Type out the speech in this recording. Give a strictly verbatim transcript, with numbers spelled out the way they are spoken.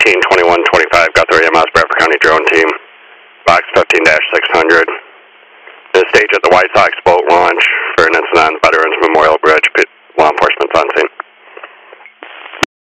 eighteen twenty-one twenty-five, Guthrie E M S, Bradford County Drone Team, box fifteen dash six hundred. The stage at the White Sox boat launch for an incident on Veterans Memorial Bridge. Law enforcement's on scene.